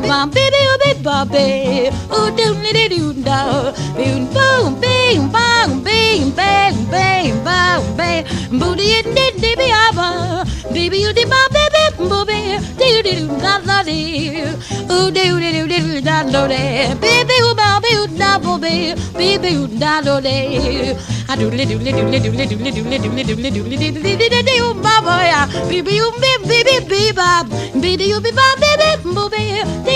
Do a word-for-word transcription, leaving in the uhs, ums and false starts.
my baby, oh baby, baby, oh do do do do, boom boom, bing bang, bing bang, bang bang, bang, booty and diddy be aba, baby, you did my baby, booby, do do do da da do, oh do do do do da da do, baby, oh baby, da booby, baby, da da do, I do little little little little little little little little little little little baba, baby, you baby, baby, baby, baby, you be baby, booby.